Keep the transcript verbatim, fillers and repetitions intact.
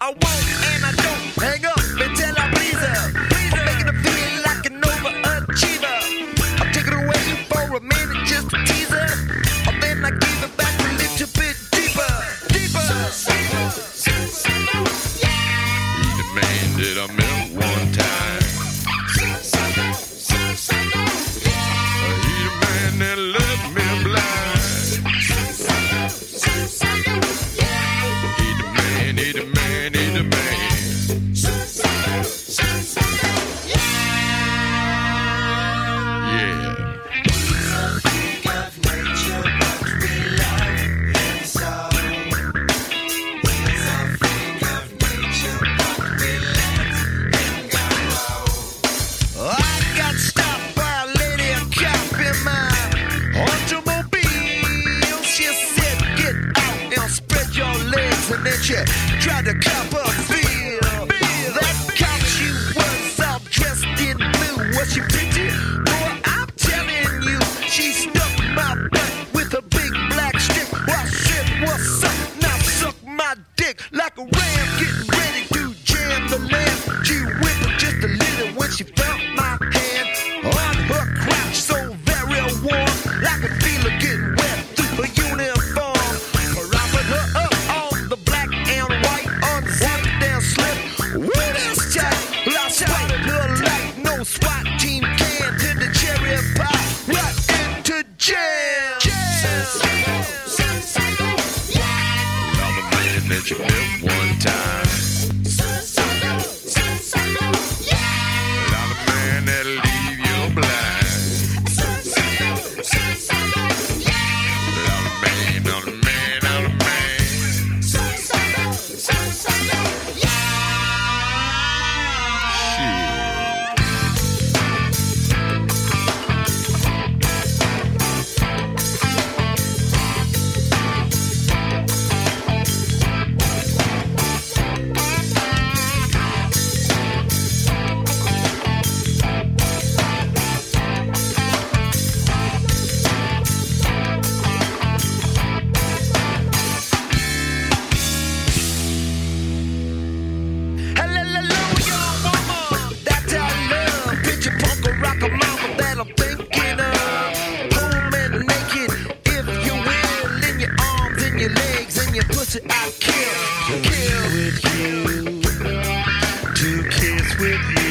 I won't and I don't hang up until I please her. I'm making her feel like an overachiever. I'll take it away for a minute just to tease her. Or then I give it back a little bit deeper, deeper. He the man that I met one time. He the man that left me blind. He the man, he the man, he the man. Yeah. I got stopped by a lady, a cop in my automobile. She said, get out and spread your legs. And then she tried to cop a feel. That cop, she was all dressed in blue. Was she pretty? Boy, I'm telling you, she stuck my butt with a big black stick. Well, I said, what's up? Now suck my dick like a ram getting ready to jam the lamp. She whimpered just a little when she felt my hand on her crotch, so very warm. I could feel her getting wet through her uniform. Propping her up on the black and white on the zip down slip. With this tight, I spotted her like no SWAT team can. To the cherry pie, right into jail. I'm the man that you met one time. I'm the man that'll leave you blind. I'm the man, I'm the man, I'm the man. Hallelujah, mama, that's our love. Picture punk or rock a mama that I'm thinking of. Home and naked, if you will, in your arms, in your legs, and your pussy, I kill, kill with you, to kiss with you.